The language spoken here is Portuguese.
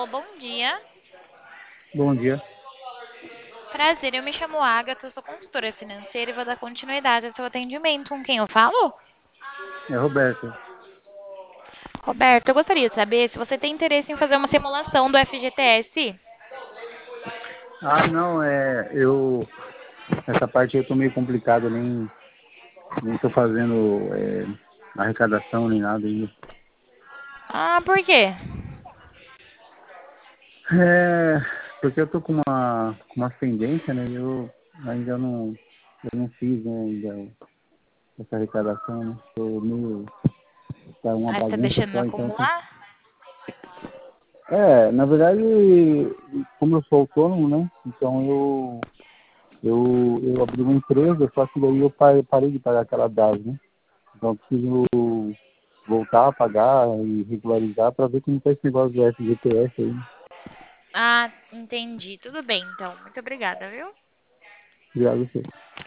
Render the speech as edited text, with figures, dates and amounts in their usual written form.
Alô, bom dia. Bom dia, Prazer, eu me chamo Agatha, eu sou consultora financeira e vou dar continuidade ao seu atendimento. Com quem eu falo? é Roberto. Roberto, eu gostaria de saber se você tem interesse em fazer uma simulação do FGTS. Ah, não, essa parte eu tô meio complicado, nem tô fazendo arrecadação nem nada ainda. Ah, por quê? É, porque eu tô com uma ascendência, né, e eu não fiz, né, ainda essa arrecadação, né, tô meio, tá uma Ah, você tá bagunça deixando só, então, assim, acumular? na verdade, como eu sou autônomo, né, então eu abri uma empresa, só que daí eu parei de pagar aquela DAS, né, então eu preciso voltar a pagar e regularizar para ver como está esse negócio do FGTS aí. Ah, entendi. Tudo bem, então. Muito obrigada, viu? Obrigado a você.